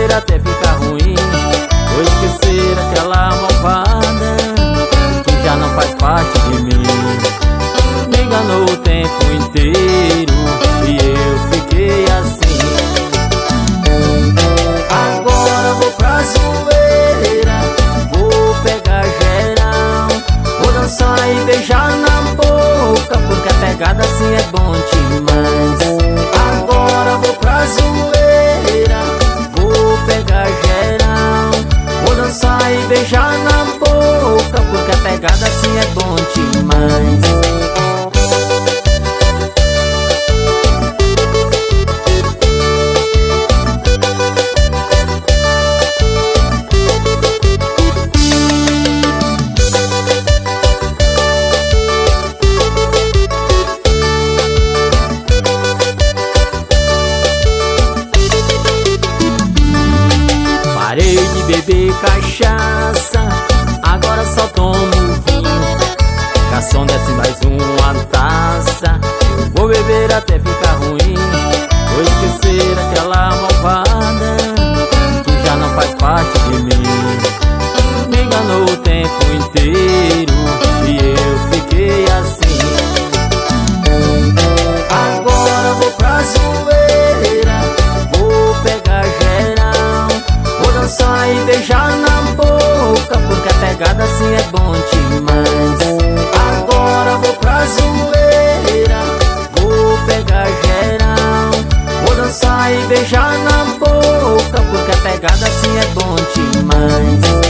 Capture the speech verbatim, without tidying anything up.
beber até ficar ruim. Vou esquecer aquela malvada que já não faz parte de mim. Me enganou o tempo inteiro e eu fiquei assim. Agora vou pra zoeira, vou pegar geral, vou dançar e beijar na boca, porque a pegada assim é bom demais. Agora vou pra zoeira, vou pegar geral, vou dançar e beijar na boca, porque a pegada assim é bom demais. Parei de beber cachaça, agora só tomo vinho. Garçom, desce mais uma taça, eu vou beber até ficar ruim. Vou esquecer aquela malvada que já não faz parte de mim. Me enganou o tempo inteiro e eu fiquei assim. Agora vou pra zoeira, vou pegar geral, vou dançar e beijar na boca, porque a pegada assim é bom demais. Agora vou pra zoeira, vou pegar geral, vou dançar e beijar na boca, porque a pegada assim é bom demais.